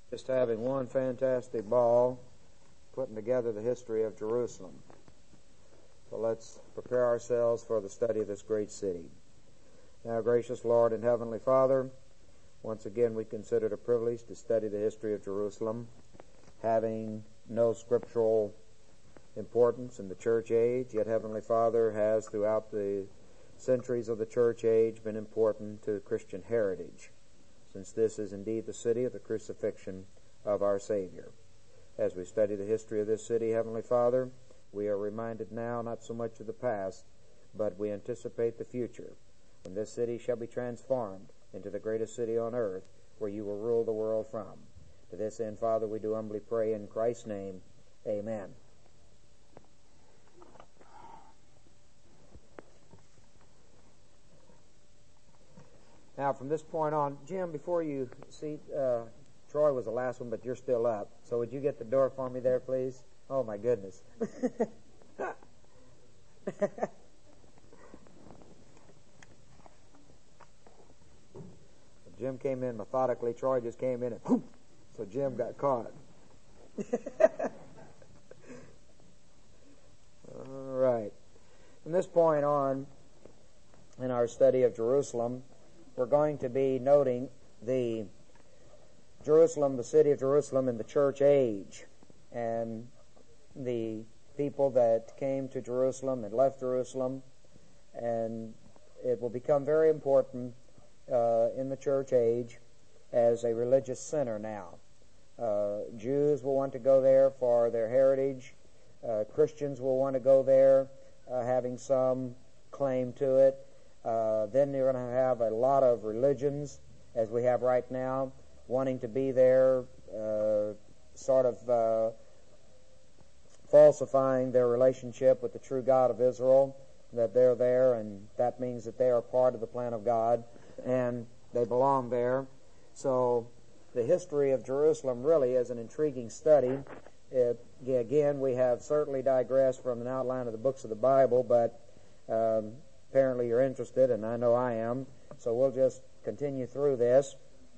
Just having one fantastic ball putting together the history of Jerusalem. So let's prepare ourselves for the study of this great city. Now, gracious Lord and Heavenly Father, once again we consider it a privilege to study the history of Jerusalem, having no scriptural importance in the church age, yet Heavenly Father has throughout the centuries of the church age been important to Christian heritage, since this is indeed the city of the crucifixion of our Savior. As we study the history of this city, Heavenly Father, we are reminded now not so much of the past, but we anticipate the future, when this city shall be transformed into the greatest city on earth, where you will rule the world from. To this end, Father, we do humbly pray in Christ's name. Amen. Now, from this point on, Jim, before you see, Troy was the last one, but you're still up. So would you get the door for me there, please? Oh, my goodness. Jim came in methodically. Troy just came in and whoop, so Jim got caught. All right. From this point on in our study of Jerusalem, we're going to be noting the city of Jerusalem in the church age, and the people that came to Jerusalem and left Jerusalem, and it will become very important in the church age as a religious center now. Jews will want to go there for their heritage. Christians will want to go there, having some claim to it. Then you're going to have a lot of religions, as we have right now, wanting to be there, sort of falsifying their relationship with the true God of Israel, that they're there, and that means that they are part of the plan of God, and they belong there. So the history of Jerusalem really is an intriguing study. Again, we have certainly digressed from an outline of the books of the Bible, but apparently you're interested, and I know I am, so we'll just continue through this.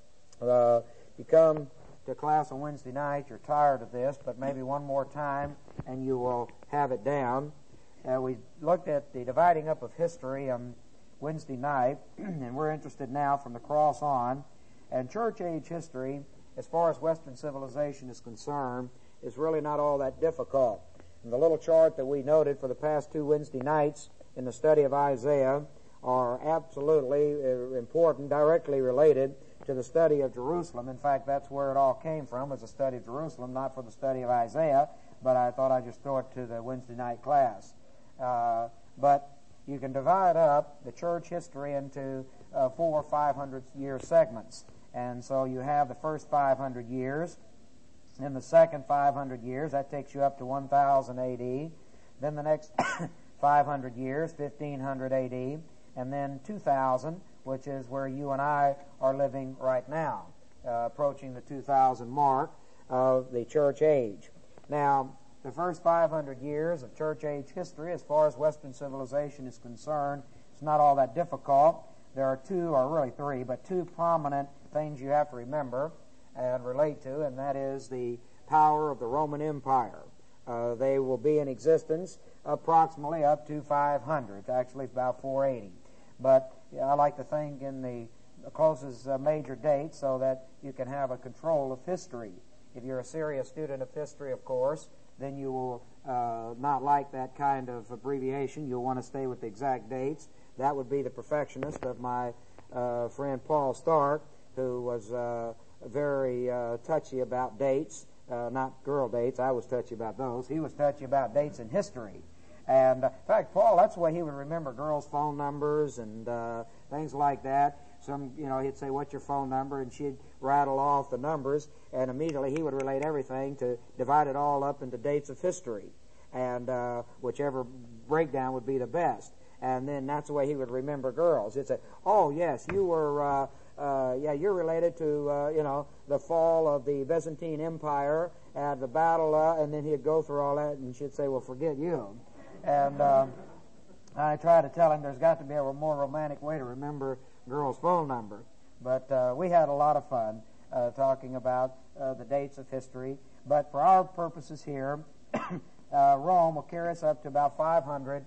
You come to class on Wednesday night, you're tired of this, but maybe one more time and you will have it down. We looked at the dividing up of history on Wednesday night, and we're interested now from the cross on. And church age history, as far as Western civilization is concerned, is really not all that difficult. And the little chart that we noted for the past two Wednesday nights in the study of Isaiah are absolutely important, directly related to the study of Jerusalem. In fact, that's where it all came from, was the study of Jerusalem, not for the study of Isaiah, but I thought I'd just throw it to the Wednesday night class. But you can divide up the church history into 400 or 500 year segments. And so you have the first 500 years, then the second 500 years, that takes you up to 1000 A.D., then the next 500 years, 1500 A.D., and then 2000, which is where you and I are living right now, approaching the 2000 mark of the church age. Now, the first 500 years of church age history, as far as Western civilization is concerned, it's not all that difficult. There are two, or really three, but two prominent things you have to remember and relate to, and that is the power of the Roman Empire. They will be in existence approximately up to 500, actually about 480. But I like to think in the closest major date so that you can have a control of history. If you're a serious student of history, of course, then you will not like that kind of abbreviation. You'll want to stay with the exact dates. That would be the perfectionist of my friend Paul Stark, who was very touchy about dates, not girl dates. I was touchy about those. He was touchy about dates in history. And in fact, Paul, that's the way he would remember girls' phone numbers and things like that. He'd say, "What's your phone number?" And she'd rattle off the numbers, and immediately he would relate everything to divide it all up into dates of history, and whichever breakdown would be the best. And then that's the way he would remember girls. He'd say, "Oh yes, you were, you're related to, the fall of the Byzantine Empire and the battle," and then he'd go through all that, and she'd say, "Well, forget you." And I try to tell him there's got to be a more romantic way to remember girl's phone number. But we had a lot of fun. talking about the dates of history. But for our purposes here, Rome will carry us up to about 500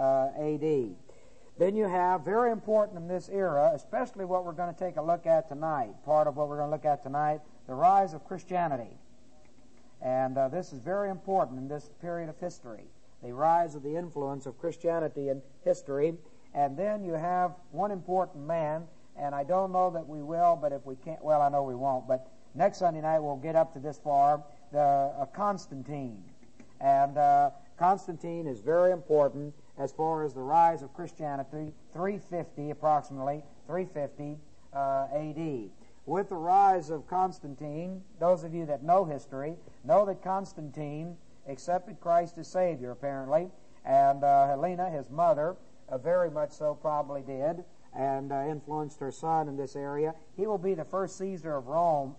A.D. Then you have, very important in this era, especially what we're going to take a look at tonight, part of what we're going to look at tonight, the rise of Christianity. And this is very important in this period of history, the rise of the influence of Christianity in history. And then you have one important man, and I don't know that we will, but if we can't, well, I know we won't, but next Sunday night we'll get up to this far, Constantine. And Constantine is very important as far as the rise of Christianity, 350 approximately, 350 A.D. With the rise of Constantine, those of you that know history know that Constantine accepted Christ as Savior, apparently, and Helena, his mother, very much so probably did, and influenced her son in this area. He will be the first Caesar of Rome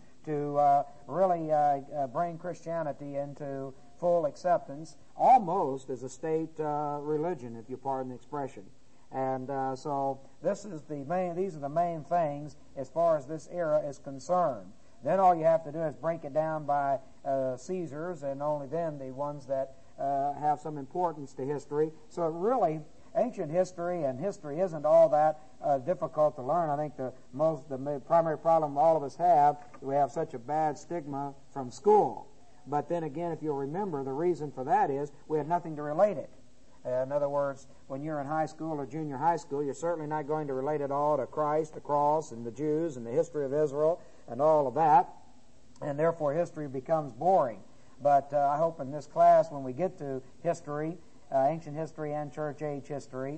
to really bring Christianity into full acceptance, almost as a state religion, if you pardon the expression. And so these are the main things as far as this era is concerned. Then all you have to do is break it down by Caesars, and only then the ones that have some importance to history. So it really, ancient history and history isn't all that difficult to learn. I think the primary problem all of us have, we have such a bad stigma from school. But then again, if you'll remember, the reason for that is we had nothing to relate it. In other words, when you're in high school or junior high school, you're certainly not going to relate it all to Christ, the cross, and the Jews, and the history of Israel, and all of that. And therefore, history becomes boring. But I hope in this class, when we get to history, ancient history and church age history,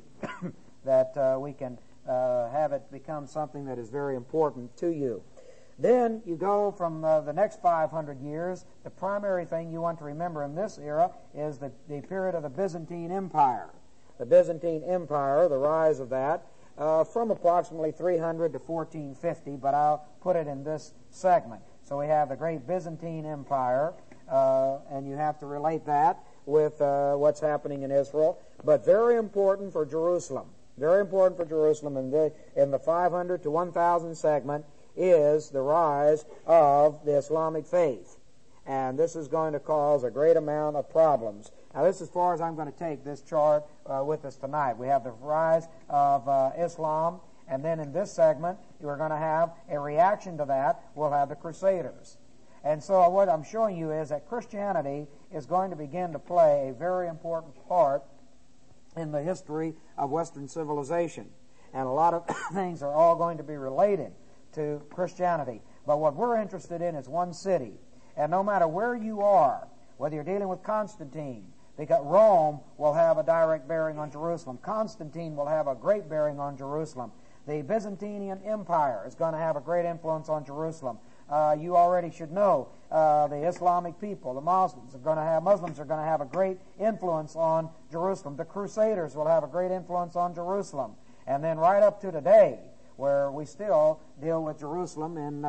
that we can have it become something that is very important to you. Then you go from the next 500 years. The primary thing you want to remember in this era is the period of the Byzantine Empire. The Byzantine Empire, the rise of that, from approximately 300 to 1450, but I'll put it in this segment. So we have the great Byzantine Empire, and you have to relate that with what's happening in Israel. But very important for Jerusalem. Very important for Jerusalem in the 500 to 1000 segment is the rise of the Islamic faith. And this is going to cause a great amount of problems. Now, this is as far as I'm going to take this chart with us tonight. We have the rise of Islam, and then in this segment, we're going to have a reaction to that. We'll have the Crusaders. And so what I'm showing you is that Christianity is going to begin to play a very important part in the history of Western civilization. And a lot of things are all going to be related to Christianity. But what we're interested in is one city. And no matter where you are, whether you're dealing with Constantine, because Rome will have a direct bearing on Jerusalem. Constantine will have a great bearing on Jerusalem. The Byzantine Empire is going to have a great influence on Jerusalem. You already should know the Islamic people, the Muslims are going to have a great influence on Jerusalem. The Crusaders will have a great influence on Jerusalem. And then right up to today, where we still deal with Jerusalem in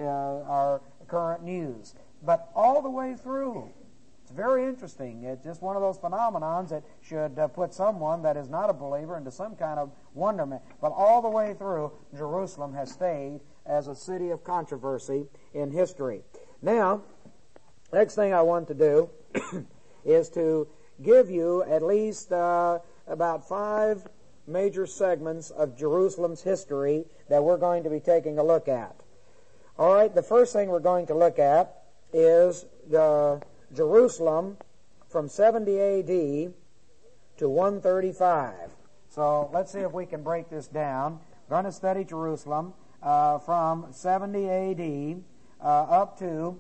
our current news. But all the way through, it's very interesting. It's just one of those phenomenons that should put someone that is not a believer into some kind of wonderment. But all the way through, Jerusalem has stayed as a city of controversy in history. Now, next thing I want to do is to give you at least about 5 major segments of Jerusalem's history that we're going to be taking a look at. All right, the first thing we're going to look at is Jerusalem from 70 A.D. to 135. So let's see if we can break this down. We're going to study Jerusalem from 70 A.D. Up to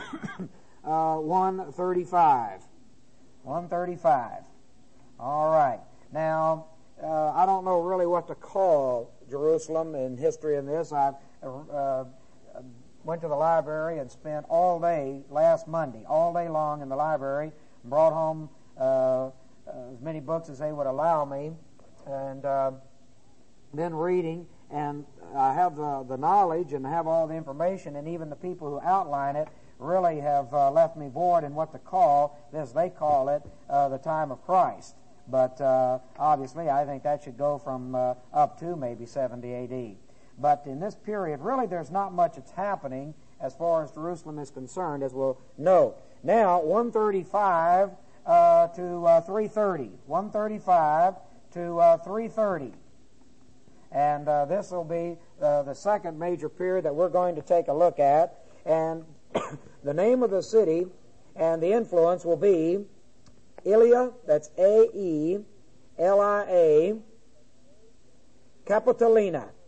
135. 135. All right. Now, I don't know really what to call Jerusalem in history in this. I went to the library and spent all day last Monday, all day long in the library, and brought home as many books as they would allow me, and then reading. And I have the knowledge and I have all the information, and even the people who outline it really have left me bored in what to call this. They call it the time of Christ. But obviously, I think that should go from up to maybe 70 A.D. But in this period, really there's not much that's happening as far as Jerusalem is concerned, as we'll note. Now, 135 to 330. 135 to 330. And this will be the second major period that we're going to take a look at. And the name of the city and the influence will be Aelia, that's Aelia, Capitolina,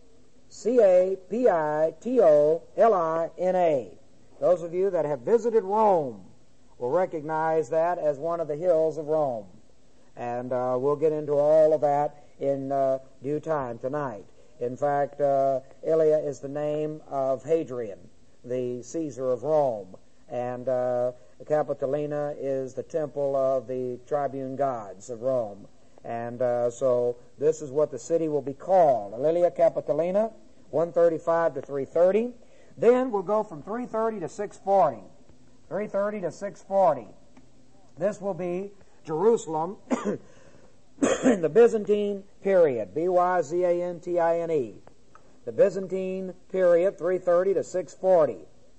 Capitolina. Those of you that have visited Rome will recognize that as one of the hills of Rome. And we'll get into all of that in due time tonight. In fact, Aelia is the name of Hadrian, the Caesar of Rome. And Capitolina is the temple of the tribune gods of Rome. And so this is what the city will be called, Aelia Capitolina, 135 to 330. Then we'll go from 330 to 640. 330 to 640. This will be Jerusalem in the Byzantine period, Byzantine. The Byzantine period, 330 to 640.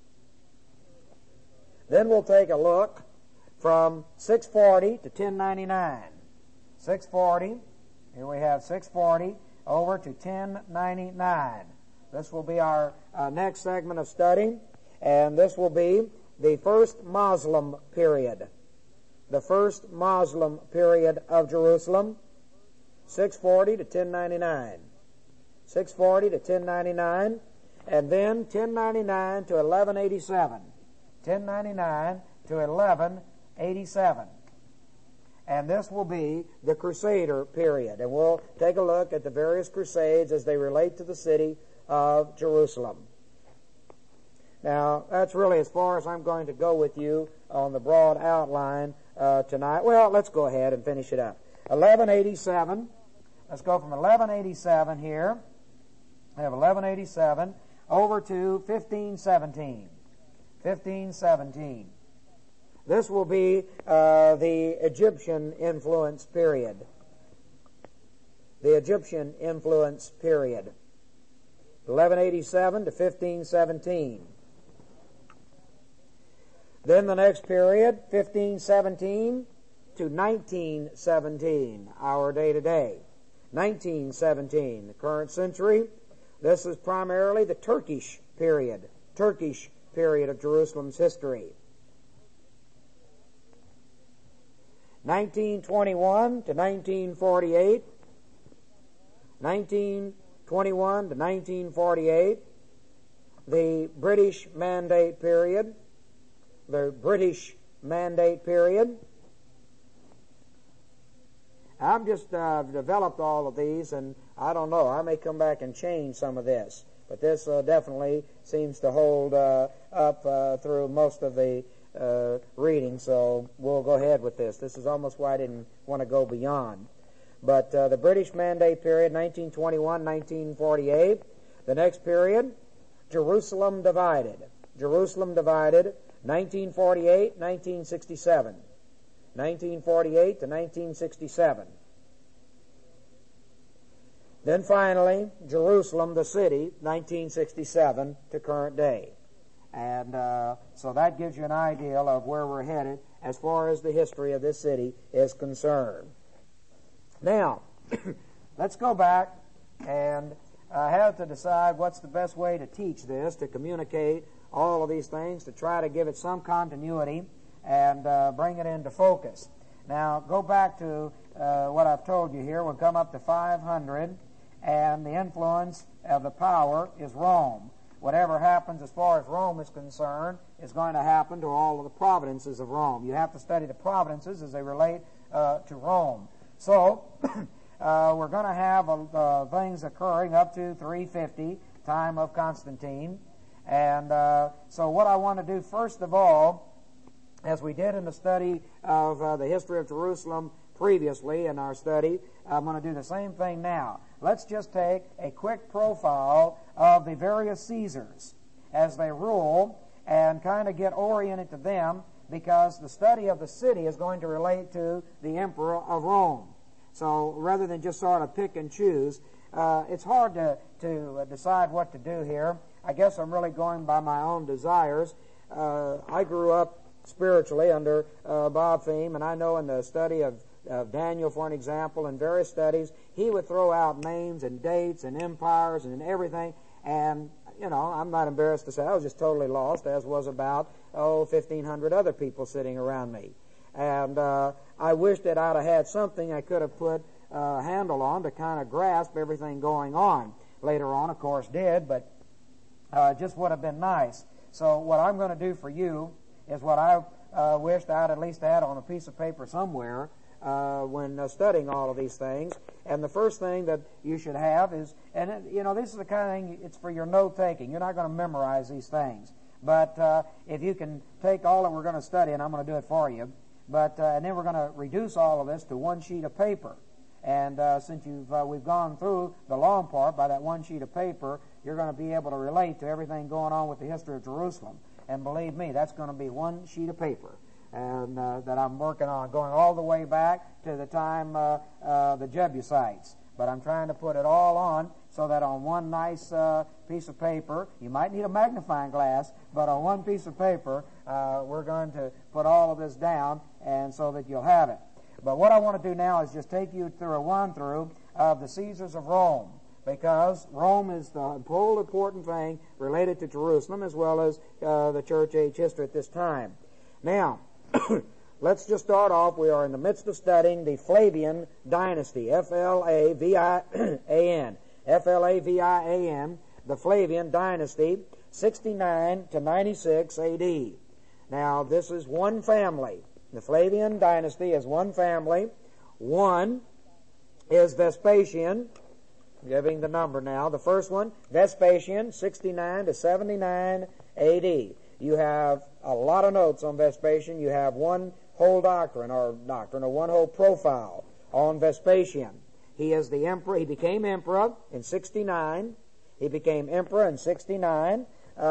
Then we'll take a look from 640 to 1099. 640, here we have 640 over to 1099. This will be our next segment of study, and this will be the first Muslim period. The first Muslim period of Jerusalem, 640 to 1099. 640 to 1099, and then 1099 to 1187. 1099 to 1187. And this will be the Crusader period. And we'll take a look at the various crusades as they relate to the city of Jerusalem. Now, that's really as far as I'm going to go with you on the broad outline tonight. Well, let's go ahead and finish it up. 1187. Let's go from 1187 here. We have 1187 over to 1517. 1517. This will be the Egyptian influence period. The Egyptian influence period. 1187 to 1517. Then the next period, 1517 to 1917, our day to day. 1917, the current century. This is primarily the Turkish period of Jerusalem's history. 1921 to 1948. 1921 to 1948, the British Mandate period. The British Mandate period. I've just developed all of these, and I don't know, I may come back and change some of this. But this definitely seems to hold up through most of the reading, so we'll go ahead with this. This is almost why I didn't want to go beyond. But the British Mandate period, 1921, 1948. The next period, Jerusalem divided. Jerusalem divided, 1948, 1967. 1948 to 1967. Then finally, Jerusalem, the city, 1967 to current day. And so that gives you an idea of where we're headed as far as the history of this city is concerned. Now, let's go back and have to decide what's the best way to teach this, to communicate all of these things, to try to give it some continuity and bring it into focus. Now, go back to what I've told you here. We'll come up to 500, and the influence of the power is Rome. Whatever happens as far as Rome is concerned is going to happen to all of the provinces of Rome. You have to study the provinces as they relate to Rome. So, we're going to have things occurring up to 350, time of Constantine. And so what I want to do first of all, as we did in the study of the history of Jerusalem previously in our study, I'm going to do the same thing now. Let's just take a quick profile of the various Caesars as they rule and kind of get oriented to them, because the study of the city is going to relate to the Emperor of Rome. So rather than just sort of pick and choose, it's hard to decide what to do here. I guess I'm really going by my own desires. I grew up spiritually under Bob Thiem, and I know in the study of Daniel, for an example, in various studies, he would throw out names and dates and empires and everything, and, I'm not embarrassed to say I was just totally lost, as was about, 1,500 other people sitting around me. And I wish that I'd have had something I could have put a handle on to kind of grasp everything going on. Later on, of course, did, but it just would have been nice. So what I'm going to do for you is what I wished I'd at least had on a piece of paper somewhere when studying all of these things. And the first thing that you should have is, and this is the kind of thing, it's for your note-taking. You're not going to memorize these things. But if you can take all that we're going to study, and I'm going to do it for you, and then we're going to reduce all of this to one sheet of paper. And since we've gone through the long part by that one sheet of paper, you're going to be able to relate to everything going on with the history of Jerusalem. And believe me, that's going to be one sheet of paper and that I'm working on, going all the way back to the time the Jebusites. But I'm trying to put it all on so that on one nice piece of paper, you might need a magnifying glass, but on one piece of paper, we're going to put all of this down, and so that you'll have it. But what I want to do now is just take you through a run-through of the Caesars of Rome, because Rome is the whole important thing related to Jerusalem as well as the church age history at this time. Now, let's just start off. We are in the midst of studying the Flavian dynasty, F-L-A-V-I-A-N. F-L-A-V-I-A-N, the Flavian dynasty, 69 to 96 A.D. Now, this is one family. The Flavian dynasty is one family. One is Vespasian, giving the number now. The first one, Vespasian, 69 to 79 A.D. You have a lot of notes on Vespasian. You have one whole doctrine or one whole profile on Vespasian. He is the emperor. He became emperor in 69. He became emperor in 69.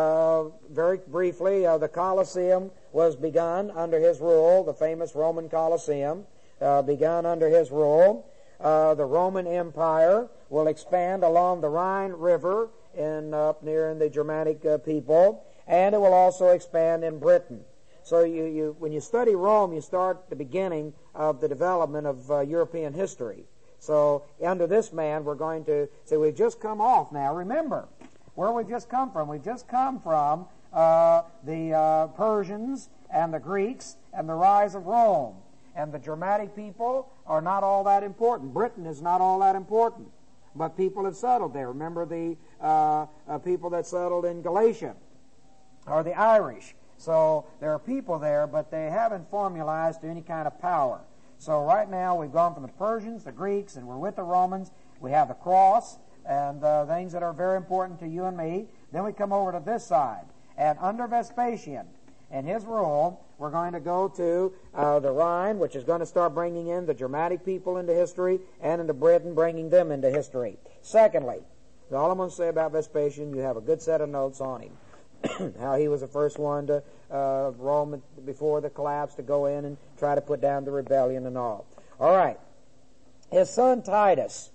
Very briefly, the Colosseum was begun under his rule, the famous Roman Colosseum, begun under his rule. The Roman Empire will expand along the Rhine River up near in the Germanic people, and it will also expand in Britain. So when you study Rome, you start the beginning of the development of European history. So under this man, we're going to say we've just come off now. Remember where we've just come from. We've just come from the Persians and the Greeks and the rise of Rome. And the Germanic people are not all that important. Britain is not all that important. But people have settled there. Remember the people that settled in Galatia are the Irish. So there are people there, but they haven't formalized to any kind of power. So right now we've gone from the Persians, the Greeks, and we're with the Romans. We have the cross and things that are very important to you and me. Then we come over to this side. And under Vespasian and his rule, we're going to go to the Rhine, which is going to start bringing in the Germanic people into history, and into Britain, bringing them into history. Secondly, all I'm going to say about Vespasian, you have a good set of notes on him. How he was the first one to Rome before the collapse to go in and try to put down the rebellion and all. All right. His son Titus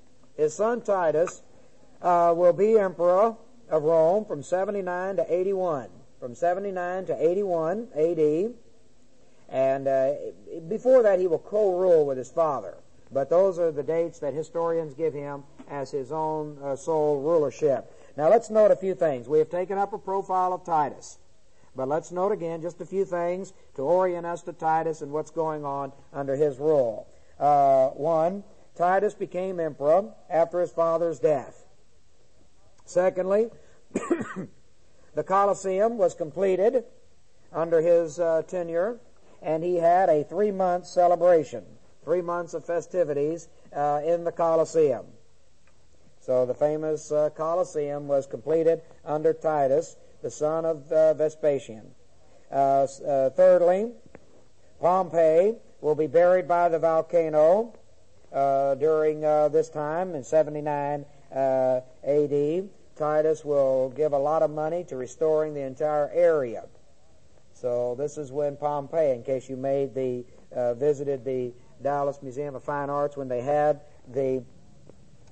will be emperor of Rome from 79 to 81. From 79 to 81 A.D. And before that he will co-rule with his father. But those are the dates that historians give him as his own sole rulership. Now let's note a few things. We have taken up a profile of Titus. But let's note again just a few things to orient us to Titus and what's going on under his rule. One, Titus became emperor after his father's death. Secondly, the Colosseum was completed under his tenure, and he had a 3-month celebration, 3 months of festivities in the Colosseum. So the famous Colosseum was completed under Titus, the son of Vespasian. Thirdly, Pompey will be buried by the volcano during this time in 79 A.D. Titus will give a lot of money to restoring the entire area. So this is when Pompey, in case you visited the Dallas Museum of Fine Arts, when they had the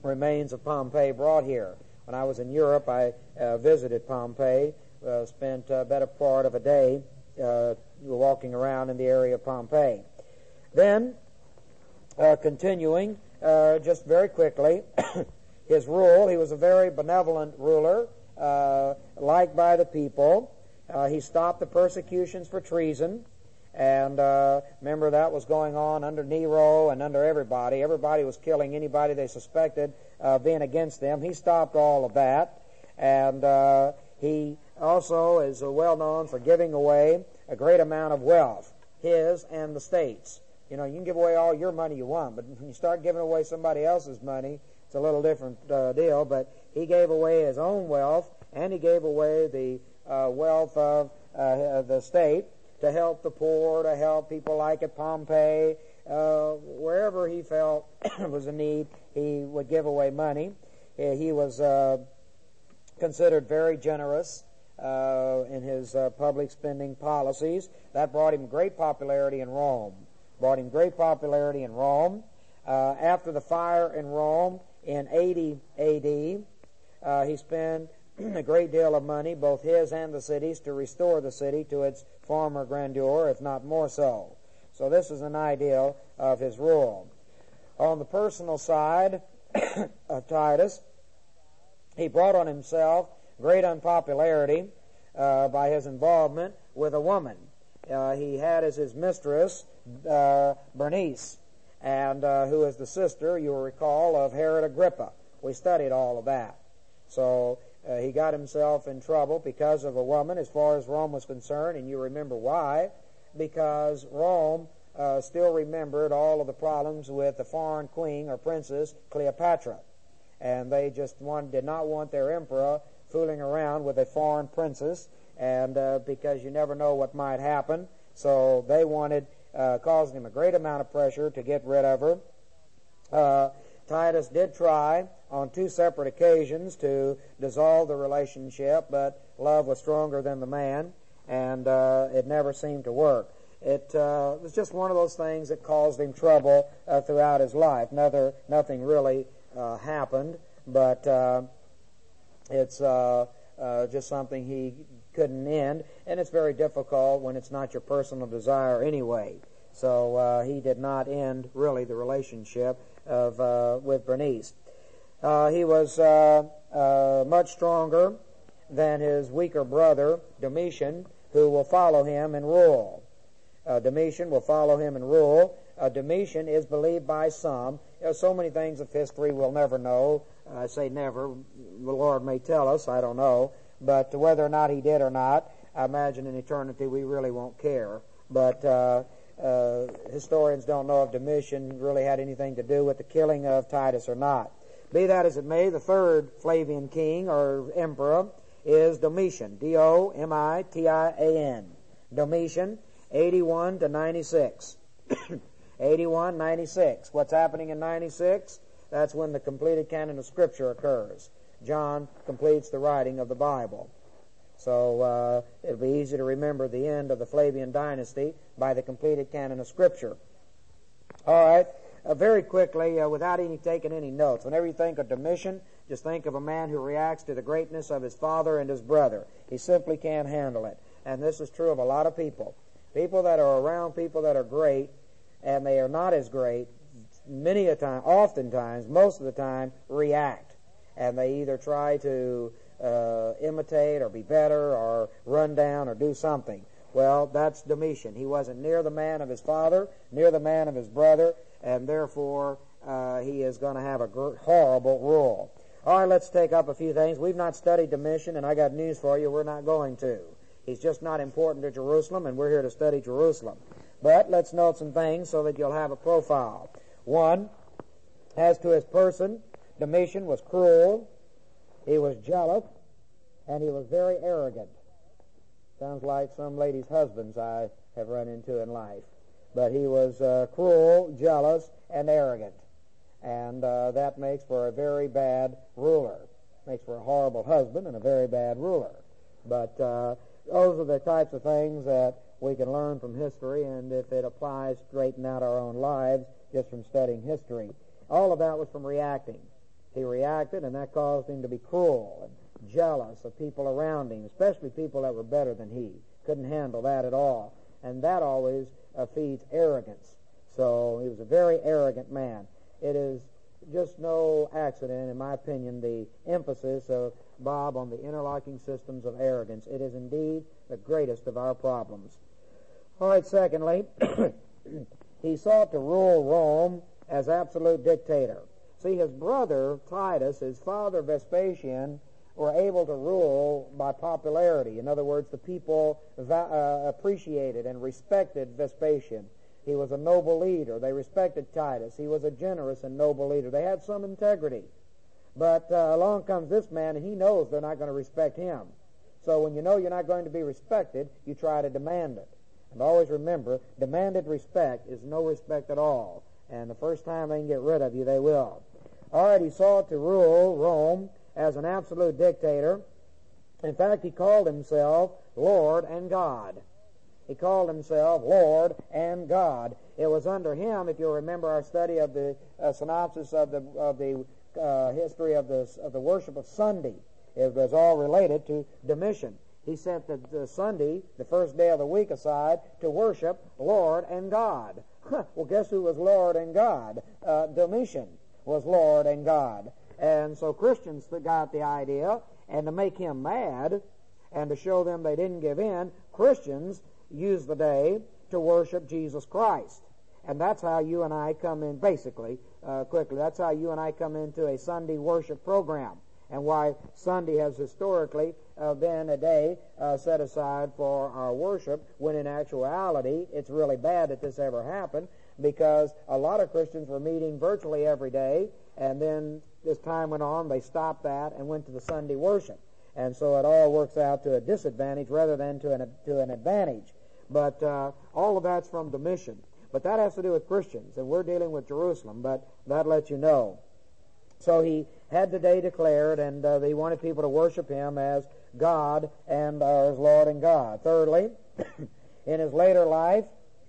remains of Pompeii brought here. When I was in Europe, I visited Pompeii, spent a better part of a day walking around in the area of Pompeii. Then, continuing, just very quickly, his rule, he was a very benevolent ruler, liked by the people. He stopped the persecutions for treason. And remember, that was going on under Nero and under everybody. Everybody was killing anybody they suspected being against them. He stopped all of that. And he also is well known for giving away a great amount of wealth, his and the state's. You know, you can give away all your money you want, but when you start giving away somebody else's money, it's a little different deal. But he gave away his own wealth, and he gave away the wealth of the state to help the poor, to help people like at Pompeii. Wherever he felt was a need, he would give away money. He was considered very generous in his public spending policies. That brought him great popularity in Rome. After the fire in Rome in 80 A.D., he spent a great deal of money, both his and the city's, to restore the city to its former grandeur, if not more so. So this is an ideal of his rule. On the personal side of Titus, he brought on himself great unpopularity by his involvement with a woman. He had as his mistress Bernice, and who is the sister, you will recall, of Herod Agrippa. We studied all of that. So he got himself in trouble because of a woman as far as Rome was concerned, and you remember why. Because Rome still remembered all of the problems with the foreign queen or princess Cleopatra. And they just did not want their emperor fooling around with a foreign princess, and because you never know what might happen. So they wanted, causing him a great amount of pressure to get rid of her. Titus did try on 2 separate occasions to dissolve the relationship, but love was stronger than the man, and it never seemed to work. It was just one of those things that caused him trouble throughout his life. Nothing really happened, but it's just something he couldn't end, and it's very difficult when it's not your personal desire anyway. So he did not end really the relationship with Bernice. He was much stronger than his weaker brother Domitian, who will follow him and rule. Domitian will follow him and rule. Domitian is believed by some. So many things of history we'll never know. I say never. The Lord may tell us. I don't know. But whether or not he did or not, I imagine in eternity we really won't care. But historians don't know if Domitian really had anything to do with the killing of Titus or not. Be that as it may, the third Flavian king or emperor is Domitian, D-O-M-I-T-I-A-N. Domitian, 81 to 96. 81, 96. What's happening in 96? That's when the completed canon of Scripture occurs. John completes the writing of the Bible. So it'll be easy to remember the end of the Flavian dynasty by the completed canon of Scripture. All right, very quickly, without taking any notes, whenever you think of Domitian, just think of a man who reacts to the greatness of his father and his brother. He simply can't handle it. And this is true of a lot of people. People that are around people that are great, and they are not as great, many a time, oftentimes, most of the time, react. And they either try to imitate or be better or run down or do something. Well, that's Domitian. He wasn't near the man of his father, near the man of his brother, and therefore he is going to have a horrible rule. All right, let's take up a few things. We've not studied Domitian, and I got news for you. We're not going to. He's just not important to Jerusalem, and we're here to study Jerusalem. But let's note some things so that you'll have a profile. One, as to his person, Domitian was cruel, he was jealous, and he was very arrogant. Sounds like some ladies' husbands I have run into in life. But he was cruel, jealous, and arrogant. And that makes for a very bad ruler. Makes for a horrible husband and a very bad ruler. But those are the types of things that we can learn from history, and if it applies, straighten out our own lives just from studying history. All of that was from reacting. He reacted, and that caused him to be cruel and jealous of people around him, especially people that were better than he. Couldn't handle that at all. And that always feeds arrogance. So he was a very arrogant man. It is just no accident, in my opinion, the emphasis of Bob on the interlocking systems of arrogance. It is indeed the greatest of our problems. All right, secondly, he sought to rule Rome as absolute dictator. See, his brother Titus, his father Vespasian, were able to rule by popularity. In other words, the people appreciated and respected Vespasian. He was a noble leader. They respected Titus. He was a generous and noble leader. They had some integrity. But along comes this man, and he knows they're not going to respect him. So when you know you're not going to be respected, you try to demand it. And always remember, demanded respect is no respect at all. And the first time they can get rid of you, they will. All right, he sought to rule Rome as an absolute dictator. In fact, he called himself Lord and God. He called himself Lord and God. It was under him, if you'll remember our study of the synopsis of the history of the worship of Sunday. It was all related to Domitian. He set the Sunday, the first day of the week, aside to worship Lord and God. Well, guess who was Lord and God? Domitian was Lord and God. And so Christians got the idea, and to make him mad and to show them they didn't give in, Christians used the day to worship Jesus Christ. And that's how you and I come in, basically, quickly, that's how you and I come into a Sunday worship program, and why Sunday has historically been a day set aside for our worship, when in actuality it's really bad that this ever happened, because a lot of Christians were meeting virtually every day, and then as time went on, they stopped that and went to the Sunday worship. And so it all works out to a disadvantage rather than to an advantage. But all of that's from Domitian. But that has to do with Christians, and we're dealing with Jerusalem, but that lets you know. So he had the day declared, and he wanted people to worship him as God and as Lord and God. Thirdly, in his later life,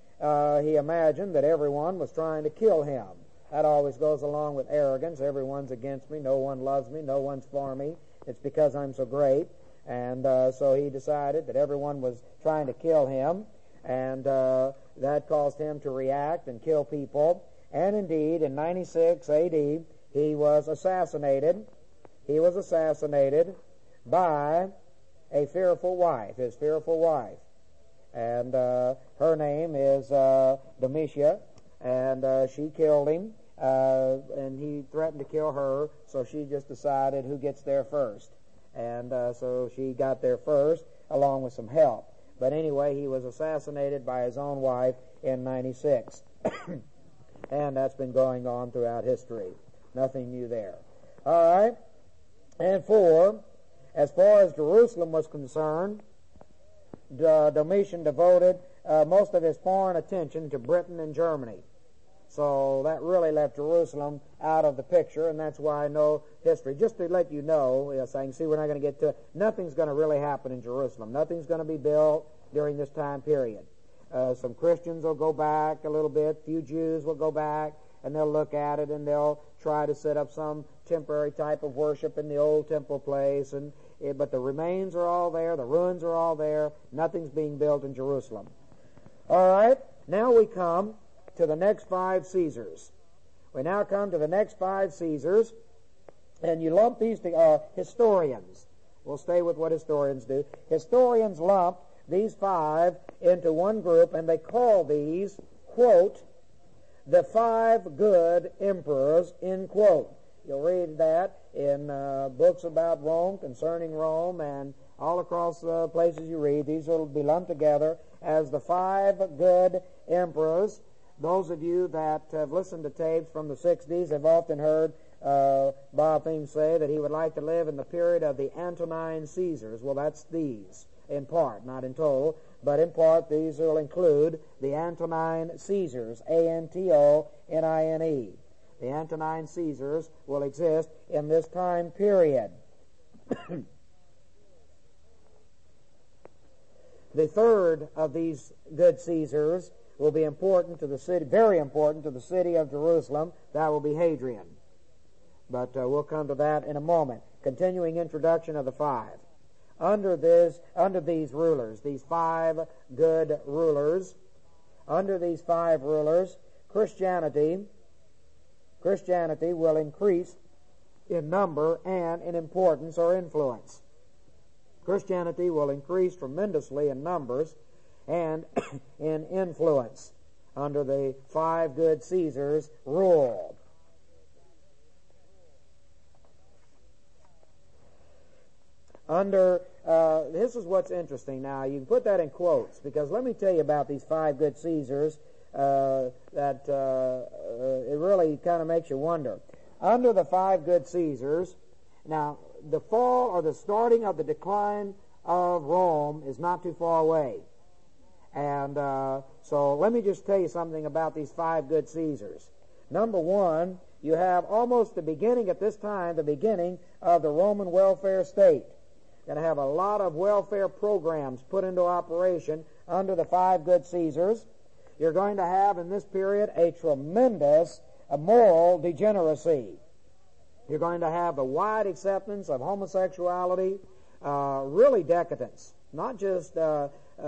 he imagined that everyone was trying to kill him. That always goes along with arrogance. Everyone's against me. No one loves me. No one's for me. It's because I'm so great. And so he decided that everyone was trying to kill him, and that caused him to react and kill people. And indeed, in 96 A.D., he was assassinated. He was assassinated by a fearful wife, his fearful wife. And her name is Domitia, and she killed him, and he threatened to kill her, so she just decided who gets there first. And so she got there first, along with some help. But anyway, he was assassinated by his own wife in 96. And that's been going on throughout history. Nothing new there. All right. And as far as Jerusalem was concerned, Domitian devoted most of his foreign attention to Britain and Germany. So that really left Jerusalem out of the picture, and that's why I know history. Just to let you know, yes, I can see we're not going to get to it. Nothing's going to really happen in Jerusalem. Nothing's going to be built during this time period. Some Christians will go back a little bit. Few Jews will go back, and they'll look at it, and they'll try to set up some temporary type of worship in the old temple place. But the remains are all there. The ruins are all there. Nothing's being built in Jerusalem. All right. Now we come to the next 5 Caesars. We now come to the next 5 Caesars, and you lump these to historians. We'll stay with what historians do. Historians lump these 5 into one group, and they call these, quote, the 5 good emperors, end quote. You'll read that in books about Rome, concerning Rome, and all across the places you read. These will be lumped together as the 5 good emperors. Those of you that have listened to tapes from the 60s have often heard Bob Thiem say that he would like to live in the period of the Antonine Caesars. Well, that's these, in part, not in total, but in part these will include the Antonine Caesars, Antone. The Antonine Caesars will exist in this time period. The third of these good Caesars will be important to the city, very important to the city of Jerusalem. That will be Hadrian. But we'll come to that in a moment. Continuing introduction of the five. Under these rulers, these five good rulers, under these five rulers, Christianity will increase in number and in importance or influence. Christianity will increase tremendously in numbers and in influence under the five good Caesars' rule. This is what's interesting. Now, you can put that in quotes, because let me tell you about these five good Caesars that it really kind of makes you wonder. Under the five good Caesars, now, the fall or the starting of the decline of Rome is not too far away. And so let me just tell you something about these five good Caesars. Number one, you have almost the beginning at this time, the beginning of the Roman welfare state. Going to have a lot of welfare programs put into operation under the five good Caesars. You're going to have in this period a tremendous moral degeneracy. You're going to have a wide acceptance of homosexuality, really decadence, not just the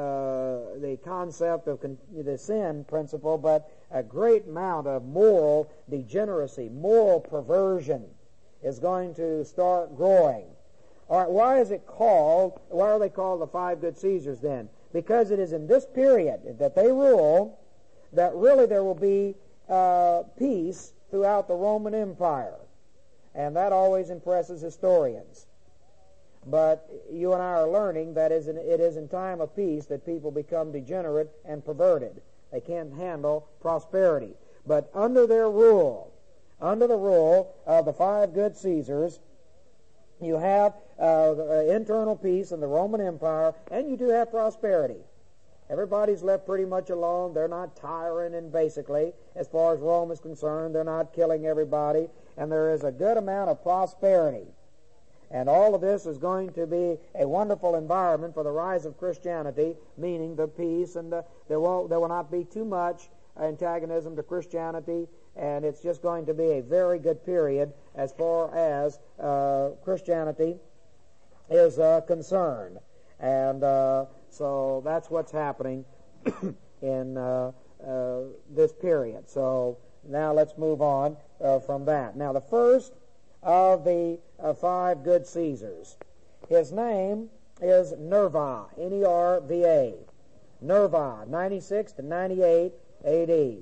concept of the sin principle, but a great amount of moral degeneracy, moral perversion is going to start growing. All right, why are they called the five good Caesars then? Because it is in this period that they rule that really there will be peace throughout the Roman Empire. And that always impresses historians. But you and I are learning that it is in time of peace that people become degenerate and perverted. They can't handle prosperity. But under their rule, under the rule of the five good Caesars, you have internal peace in the Roman Empire, and you do have prosperity. Everybody's left pretty much alone. They're not tiring, and basically, as far as Rome is concerned, they're not killing everybody, and there is a good amount of prosperity. And all of this is going to be a wonderful environment for the rise of Christianity, meaning the peace, and there will not be too much antagonism to Christianity, and it's just going to be a very good period as far as Christianity is concerned. And so that's what's happening in this period. So now let's move on from that. Now, the first of the five good Caesars, his name is Nerva, N-E-R-V-A. Nerva, 96 to 98 A.D.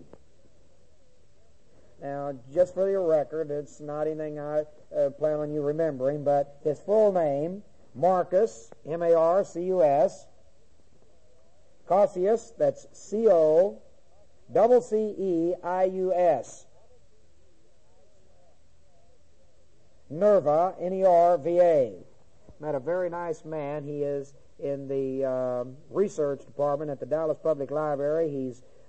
Now, just for your record, it's not anything I plan on you remembering, but his full name, Marcus, M-A-R-C-U-S, Cassius, that's C-O-C-C-E-I-U-S. Nerva, N-E-R-V-A. Met a very nice man. He is in the research department at the Dallas Public Library. He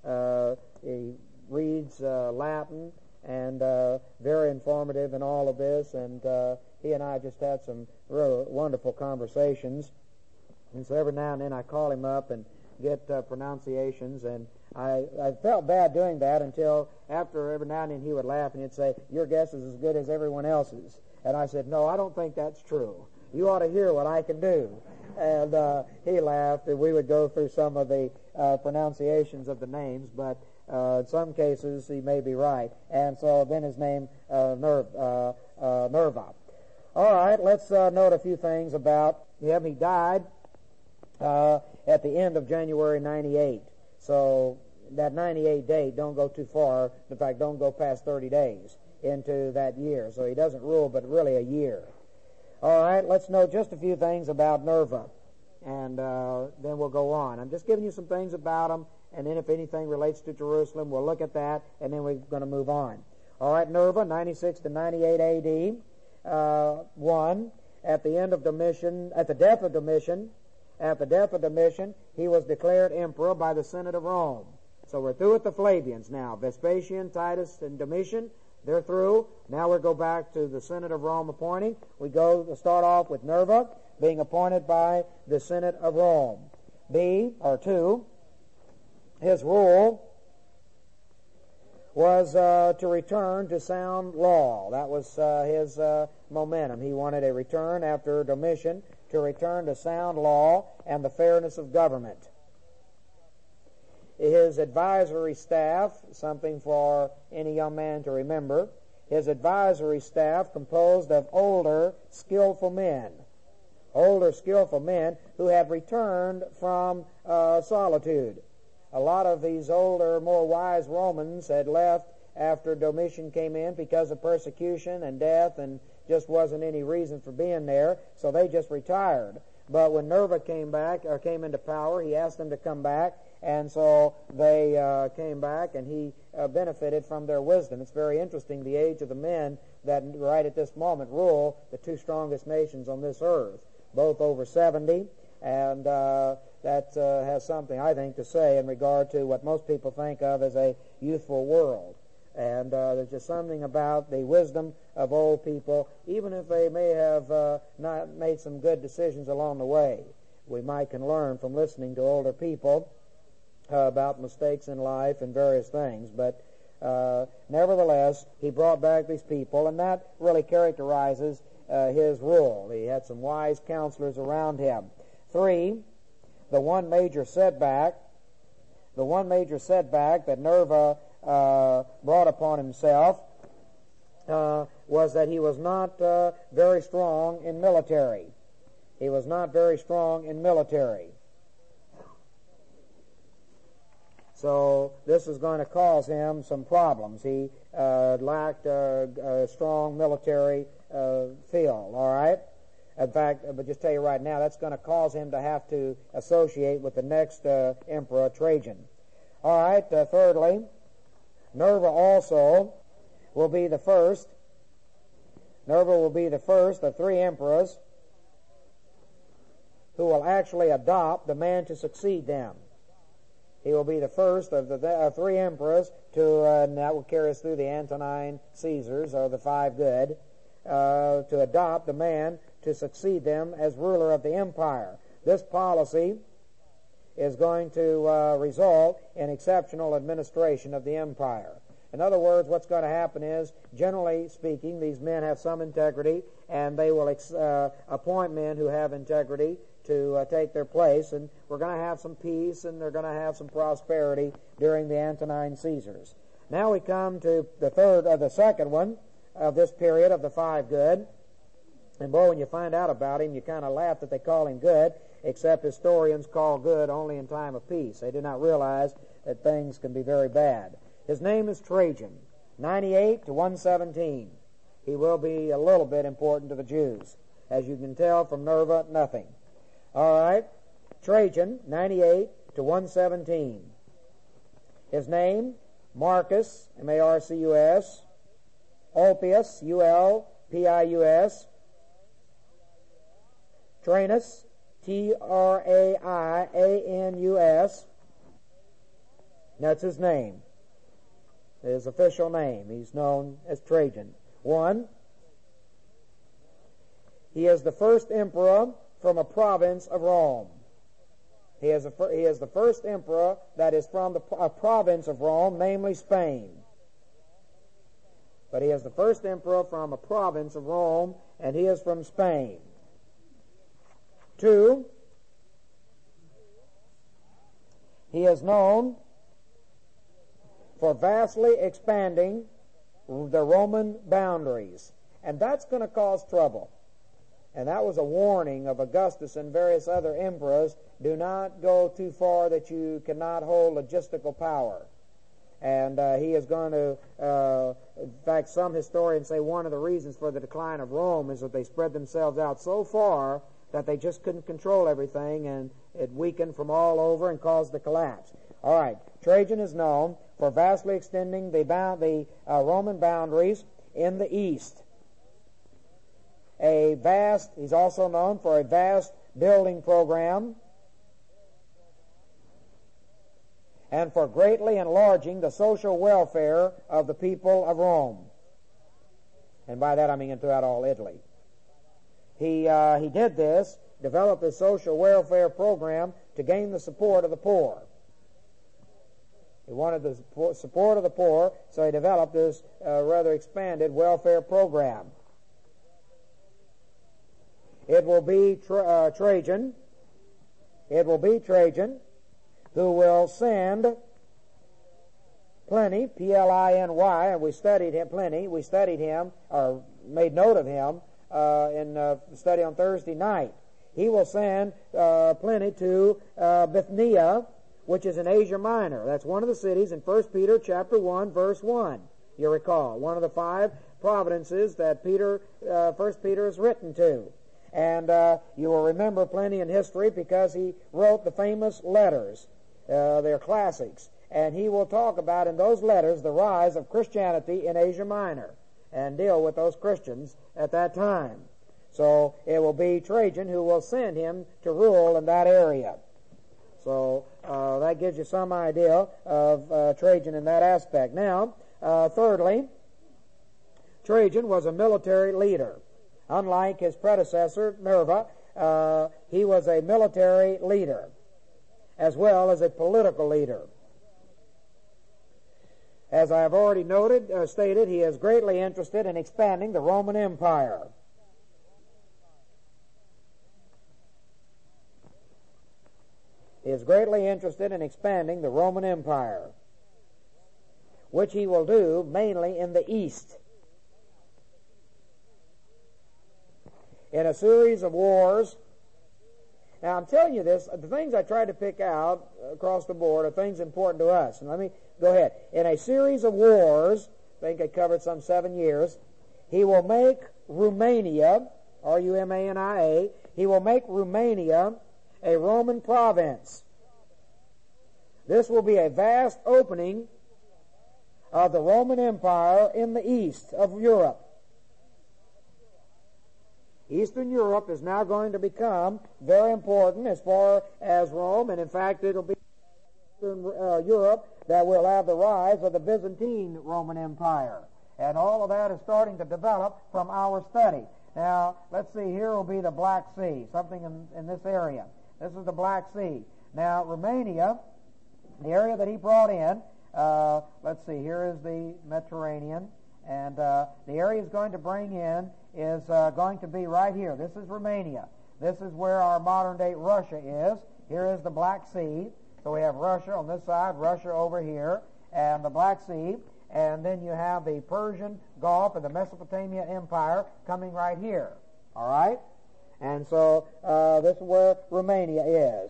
reads Latin and very informative in all of this. And he and I just had some real wonderful conversations. And so every now and then I call him up and get pronunciations. And I felt bad doing that until after every now and then he would laugh and he'd say, "Your guess is as good as everyone else's." And I said, "No, I don't think that's true. You ought to hear what I can do." And he laughed, and we would go through some of the pronunciations of the names, but in some cases he may be right. And so then his name, Nerva. All right, let's note a few things about him. He died at the end of January 98. So that 98 date, don't go too far. In fact, don't go past 30 days into that year. So he doesn't rule, but really a year. All right, let's know just a few things about Nerva, and then we'll go on. I'm just giving you some things about him, and then if anything relates to Jerusalem, we'll look at that, and then we're going to move on. All right, Nerva, 96 to 98 A.D. 1. At the death of Domitian, he was declared emperor by the Senate of Rome. So we're through with the Flavians now. Vespasian, Titus, and Domitian, they're through. Now we'll go back to the Senate of Rome appointing. We start off with Nerva being appointed by the Senate of Rome. 2, his rule was to return to sound law. That was his momentum. He wanted a return after Domitian to return to sound law and the fairness of government. His advisory staff, something for any young man to remember, his advisory staff composed of older, skillful men who had returned from solitude. A lot of these older, more wise Romans had left after Domitian came in because of persecution and death, and just wasn't any reason for being there, so they just retired. But when Nerva came into power, he asked them to come back, and so they came back, and he benefited from their wisdom. It's very interesting, the age of the men that right at this moment rule the two strongest nations on this earth, both over 70, and that has something, I think, to say in regard to what most people think of as a youthful world. And there's just something about the wisdom of old people, even if they may have not made some good decisions along the way. We can learn from listening to older people about mistakes in life and various things. But nevertheless, he brought back these people, and that really characterizes his rule. He had some wise counselors around him. 3, the one major setback that Nerva brought upon himself was that he was not very strong in military. He was not very strong in military. So this is going to cause him some problems. He lacked a strong military field, all right? In fact, but just tell you right now, that's going to cause him to have to associate with the next emperor, Trajan. All right, thirdly, Nerva also will be the first. Nerva will be the first of 3 emperors who will actually adopt the man to succeed them. He will be the first of the 3 emperors and that will carry us through the Antonine Caesars, or the 5 good, to adopt the man to succeed them as ruler of the empire. This policy is going to result in exceptional administration of the empire. In other words, what's going to happen is, generally speaking, these men have some integrity, and they will appoint men who have integrity to take their place, and we're going to have some peace, and they're going to have some prosperity during the Antonine Caesars. Now we come to the second one of this period of the 5 good. And boy, when you find out about him, you kind of laugh that they call him good, except historians call good only in time of peace. They do not realize that things can be very bad. His name is Trajan, 98 to 117. He will be a little bit important to the Jews. As you can tell from Nerva, nothing. All right, Trajan, 98 to 117. His name, Marcus, M-A-R-C-U-S, Ulpius, U-L-P-I-U-S, Trainus, T-R-A-I-A-N-U-S. That's his name, his official name. He's known as Trajan. 1, he is the first emperor from a province of Rome. He is the first emperor that is from a province of Rome, namely Spain. But he is the first emperor from a province of Rome, and he is from Spain. 2, he is known for vastly expanding the Roman boundaries, and that's going to cause trouble. And that was a warning of Augustus and various other emperors: do not go too far that you cannot hold logistical power. And he is going to, in fact, some historians say one of the reasons for the decline of Rome is that they spread themselves out so far that they just couldn't control everything, and it weakened from all over and caused the collapse. All right, Trajan is known for vastly extending the Roman boundaries in the east. He's also known for a vast building program and for greatly enlarging the social welfare of the people of Rome. And by that I mean throughout all Italy. He did this, developed a social welfare program to gain the support of the poor. He wanted the support of the poor, so he developed this rather expanded welfare program. It will be Trajan. It will be Trajan who will send Pliny, P-L-I-N-Y, and we studied him, Pliny. We studied him, or made note of him, in the study on Thursday night. He will send Pliny to Bithynia, which is in Asia Minor. That's one of the cities in 1 Peter chapter 1, verse 1. You recall, one of the 5 providences that 1 Peter is written to. And you will remember Pliny in history because he wrote the famous letters. They're classics. And he will talk about in those letters the rise of Christianity in Asia Minor and deal with those Christians at that time. So it will be Trajan who will send him to rule in that area. So that gives you some idea of Trajan in that aspect. Now, thirdly, Trajan was a military leader. Unlike his predecessor, Nerva, he was a military leader as well as a political leader. As I have already stated, he is greatly interested in expanding the Roman Empire. He is greatly interested in expanding the Roman Empire, which he will do mainly in the East. In a series of wars. Now, I'm telling you this, the things I tried to pick out across the board are things important to us. And let me go ahead. In a series of wars, I think I covered some 7 years, he will make Romania, R-U-M-A-N-I-A, he will make Romania a Roman province. This will be a vast opening of the Roman Empire in the east of Europe. Eastern Europe is now going to become very important as far as Rome, and in fact it'll be Eastern Europe that will have the rise of the Byzantine Roman Empire. And all of that is starting to develop from our study. Now, let's see, here will be the Black Sea, something in this area. This is the Black Sea. Now, Romania, the area that he brought in, let's see, here is the Mediterranean, and the area he's going to bring in is going to be right here. This is Romania. This is where our modern-day Russia is. Here is the Black Sea. So we have Russia on this side, Russia over here, and the Black Sea. And then you have the Persian Gulf and the Mesopotamia Empire coming right here. All right? And so this is where Romania is.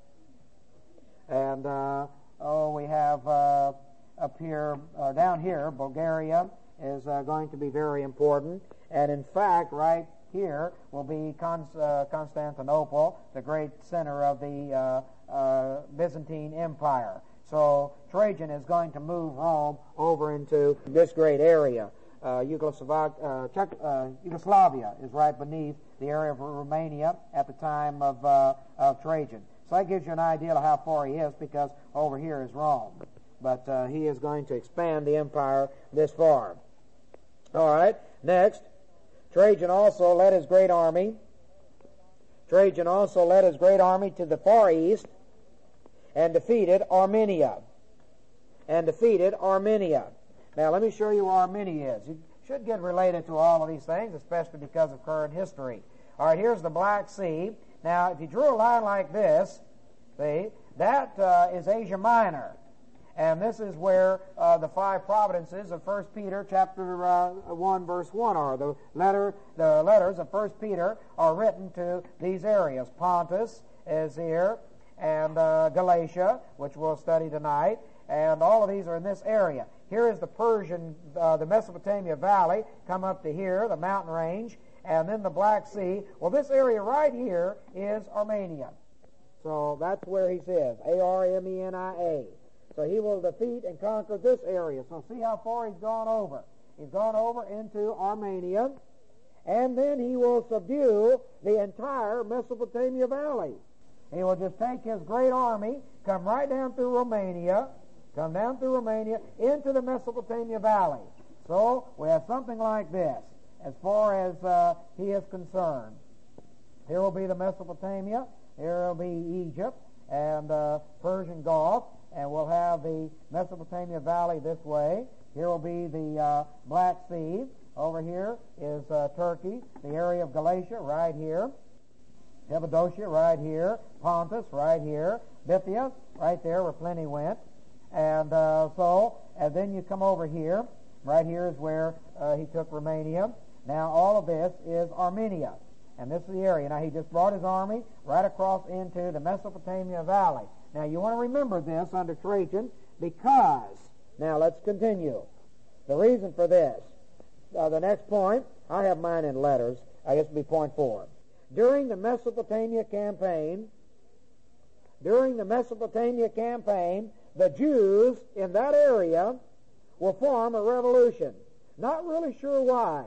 And we have up here, down here, Bulgaria is going to be very important. And in fact, right here will be Constantinople, the great center of the Byzantine Empire. So Trajan is going to move Rome over into this great area. Yugoslavia is right beneath the area of Romania at the time of Trajan. So that gives you an idea of how far he is, because over here is Rome. But he is going to expand the empire this far. All right, next. Trajan also led his great army to the far east and defeated Armenia. Now, let me show you where Armenia is. You should get related to all of these things, especially because of current history. All right, here's the Black Sea. Now, if you drew a line like this, see, that is Asia Minor. And this is where the 5 providences of 1 Peter chapter 1, verse 1 are. The letters of 1 Peter are written to these areas. Pontus is here, and Galatia, which we'll study tonight. And all of these are in this area. Here is the Persian, the Mesopotamia Valley, come up to here, the mountain range, and then the Black Sea. Well, this area right here is Armenia. So that's where he says, A-R-M-E-N-I-A. So he will defeat and conquer this area. So see how far he's gone over. He's gone over into Armenia, and then he will subdue the entire Mesopotamia Valley. He will just take his great army, come right down through Romania, into the Mesopotamia Valley. So we have something like this as far as he is concerned. Here will be the Mesopotamia, here will be Egypt, and Persian Gulf, and we'll have the Mesopotamia Valley this way. Here will be the Black Sea. Over here is Turkey, the area of Galatia right here, Cappadocia right here, Pontus right here, Bithynia right there where Pliny went. And and then you come over here. Right here is where he took Romania. Now all of this is Armenia. And this is the area. Now he just brought his army right across into the Mesopotamia Valley. Now you want to remember this under Trajan because, now let's continue. The reason for this, the next point, I have mine in letters. I guess it'll be point 4. During the Mesopotamia campaign, the Jews in that area will form a revolution. Not really sure why,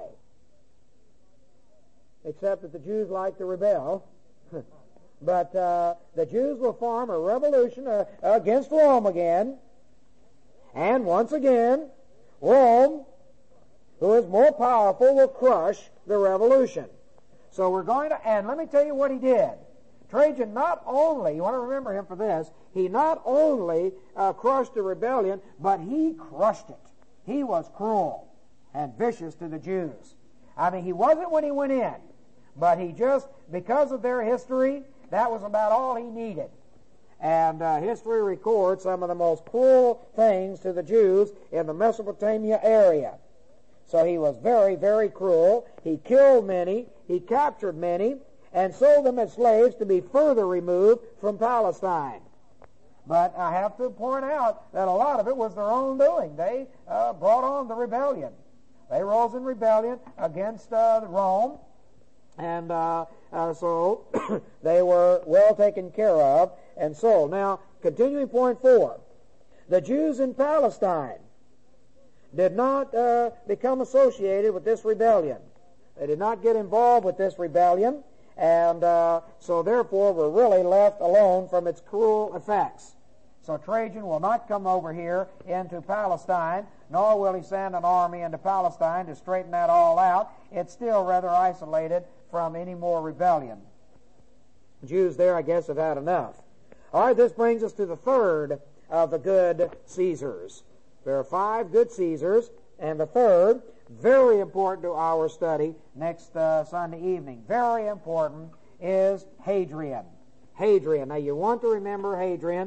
except that the Jews like to rebel. But the Jews will form a revolution against Rome again. And once again, Rome, who is more powerful, will crush the revolution. So we're going to, and let me tell you what he did. Trajan not only, you want to remember him for this, he not only crushed the rebellion, but he crushed it. He was cruel and vicious to the Jews. I mean, he wasn't when he went in, but he just, because of their history, that was about all he needed. And history records some of the most cruel things to the Jews in the Mesopotamia area. So he was very, very cruel. He killed many, he captured many, and sold them as slaves to be further removed from Palestine. But I have to point out that a lot of it was their own doing. They brought on the rebellion. They rose in rebellion against Rome, and so they were well taken care of and sold. Now, continuing point 4, the Jews in Palestine did not become associated with this rebellion. They did not get involved with this rebellion, and so therefore were really left alone from its cruel effects. So Trajan will not come over here into Palestine, nor will he send an army into Palestine to straighten that all out. It's still rather isolated from any more rebellion. The Jews there, I guess, have had enough. All right, this brings us to the third of the good Caesars. There are 5 good Caesars, and the third, very important to our study next Sunday evening, very important, is Hadrian. Hadrian. Now, you want to remember Hadrian,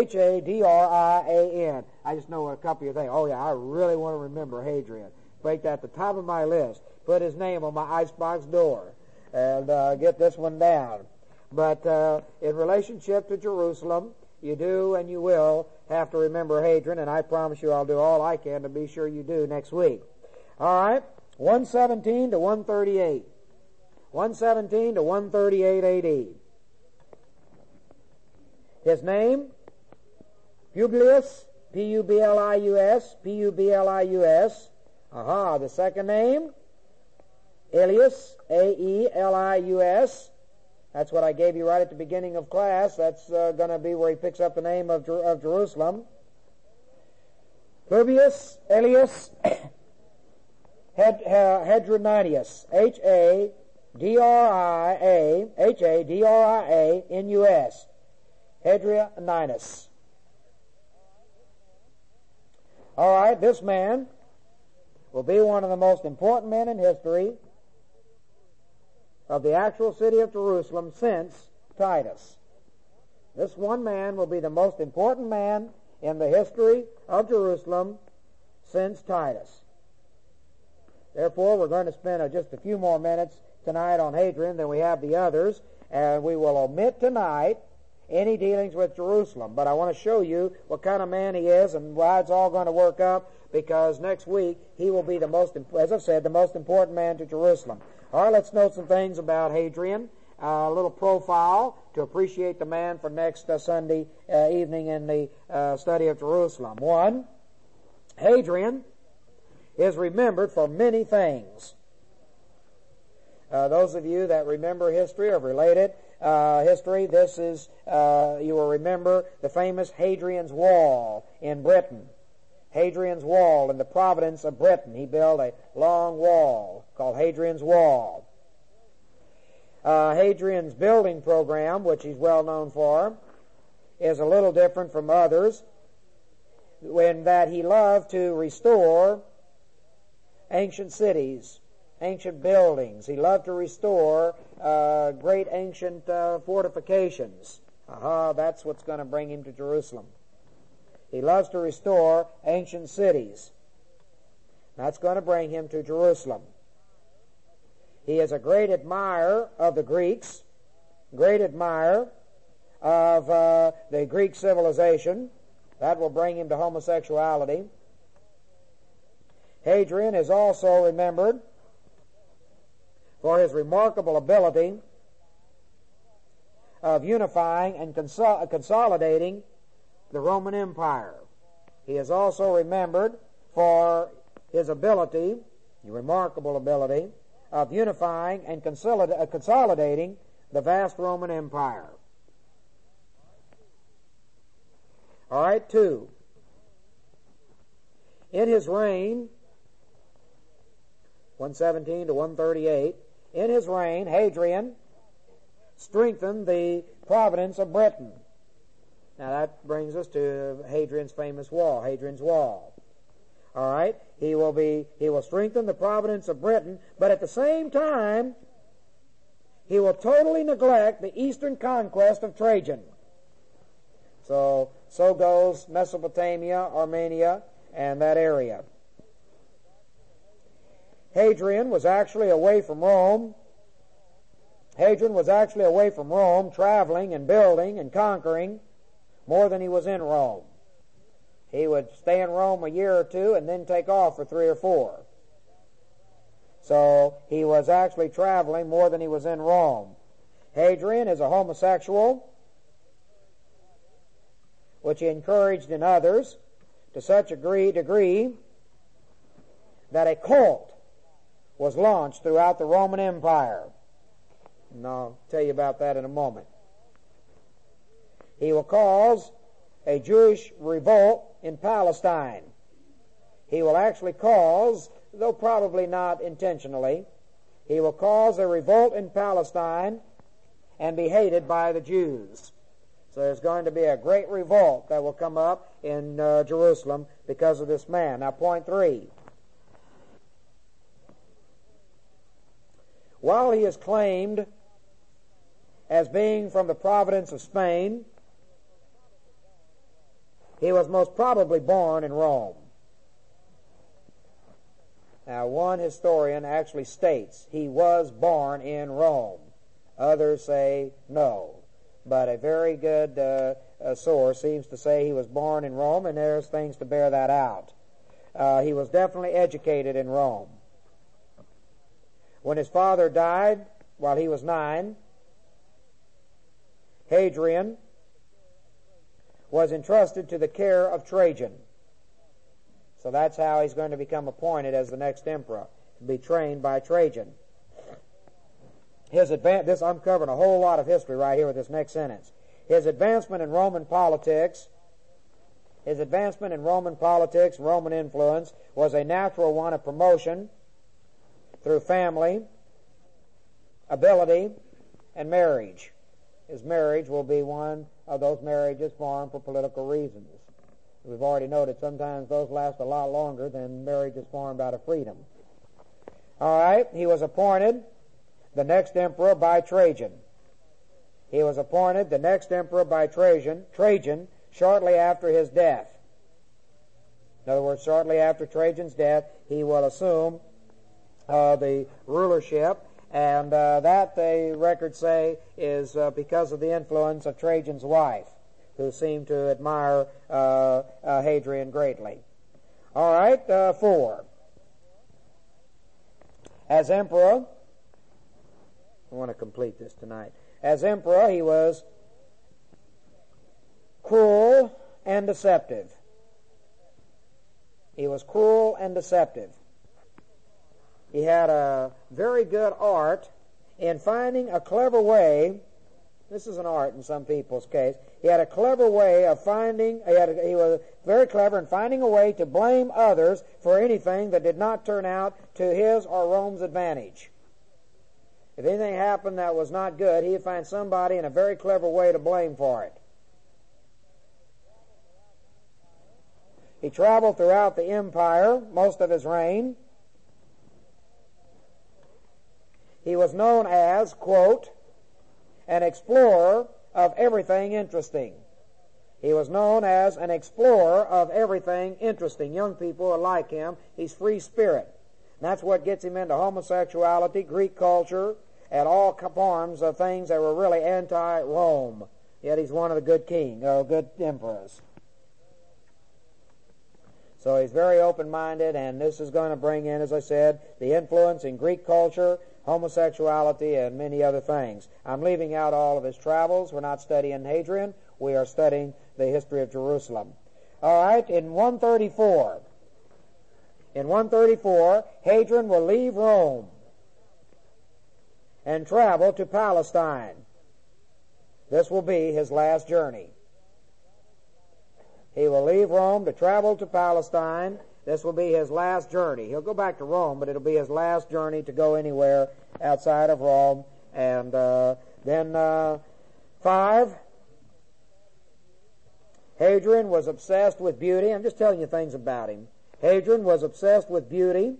Hadrian. I just know a couple of you think, oh, yeah, I really want to remember Hadrian. Make that the top of my list. Put his name on my icebox door and get this one down. But in relationship to Jerusalem, you do and you will have to remember Hadrian, and I promise you I'll do all I can to be sure you do next week. All right, 117 to 138. 117 to 138 A.D. His name, Publius, Publius, Publius. The second name, Aelius, Aelius. That's what I gave you right at the beginning of class. That's going to be where he picks up the name of Jerusalem. Publius, Aelius, Hadrianus, Hadrianus, Hadrianus. All right, this man will be one of the most important men in history of the actual city of Jerusalem since Titus. This one man will be the most important man in the history of Jerusalem since Titus. Therefore, we're going to spend just a few more minutes tonight on Hadrian than we have the others, and we will omit tonight any dealings with Jerusalem. But I want to show you what kind of man he is and why it's all going to work up, because next week he will be the most, as I've said, the most important man to Jerusalem. All right, let's note some things about Hadrian, a little profile to appreciate the man for next Sunday evening in the study of Jerusalem. 1, Hadrian is remembered for many things. Those of you that remember history or related history, this is, you will remember the famous Hadrian's Wall in Britain. Hadrian's Wall in the province of Britain. He built a long wall called Hadrian's Wall. Hadrian's building program, which he's well known for, is a little different from others. in that he loved to restore ancient cities, ancient buildings. He loved to restore great ancient fortifications. That's what's going to bring him to Jerusalem. He loves to restore ancient cities. That's going to bring him to Jerusalem. He is a great admirer of the Greeks, great admirer of the Greek civilization. That will bring him to homosexuality. Hadrian is also remembered for his remarkable ability of unifying and consolidating the Roman Empire. He is also remembered for his ability, the remarkable ability, of unifying and consolidating the vast Roman Empire. All right, 2. In his reign, 117 to 138, in his reign, Hadrian strengthened the province of Britain. Now that brings us to Hadrian's famous wall, Hadrian's Wall. All right, he will strengthen the province of Britain, but at the same time, he will totally neglect the eastern conquest of Trajan. So goes Mesopotamia, Armenia, and that area. Hadrian was actually away from Rome. Hadrian was actually away from Rome, traveling and building and conquering more than he was in Rome. He would stay in Rome a year or two and then take off for 3 or 4. So he was actually traveling more than he was in Rome. Hadrian is a homosexual, which he encouraged in others to such a degree that a cult was launched throughout the Roman Empire. And I'll tell you about that in a moment. He will cause a Jewish revolt in Palestine. He will actually cause, though probably not intentionally, he will cause a revolt in Palestine and be hated by the Jews. So there's going to be a great revolt that will come up in Jerusalem because of this man. Now, point 3. While he is claimed as being from the province of Spain, he was most probably born in Rome. Now, one historian actually states he was born in Rome. Others say no. But a very good source seems to say he was born in Rome, and there's things to bear that out. He was definitely educated in Rome. When his father died while he was 9, Hadrian was entrusted to the care of Trajan. So that's how he's going to become appointed as the next emperor, to be trained by Trajan. I'm covering a whole lot of history right here with this next sentence. His advancement in Roman politics, Roman influence, was a natural one of promotion through family, ability, and marriage. His marriage will be one of those marriages formed for political reasons. We've already noted sometimes those last a lot longer than marriages formed out of freedom. All right, he was appointed the next emperor by Trajan. He was appointed the next emperor by Trajan shortly after his death. In other words, shortly after Trajan's death, he will assume the rulership, and that, the records say, is because of the influence of Trajan's wife, who seemed to admire Hadrian greatly. All right, 4. As emperor, I want to complete this tonight. As emperor, he was cruel and deceptive. He was cruel and deceptive. He had a very good art in finding a clever way. This is an art in some people's case. He had a clever way of finding, he was very clever in finding a way to blame others for anything that did not turn out to his or Rome's advantage. If anything happened that was not good, he'd find somebody in a very clever way to blame for it. He traveled throughout the empire most of his reign. He was known as, quote, an explorer of everything interesting. He was known as an explorer of everything interesting. Young people are like him. He's free spirit. And that's what gets him into homosexuality, Greek culture, and all forms of things that were really anti-Rome. Yet he's one of the good good emperors. So he's very open-minded, and this is going to bring in, as I said, the influence in Greek culture, homosexuality, and many other things. I'm leaving out all of his travels. We're not studying Hadrian. We are studying the history of Jerusalem. All right, in 134, Hadrian will leave Rome and travel to Palestine. This will be his last journey. He will leave Rome to travel to Palestine. This will be his last journey. He'll go back to Rome, but it'll be his last journey to go anywhere outside of Rome. And then 5, Hadrian was obsessed with beauty. I'm just telling you things about him. Hadrian was obsessed with beauty,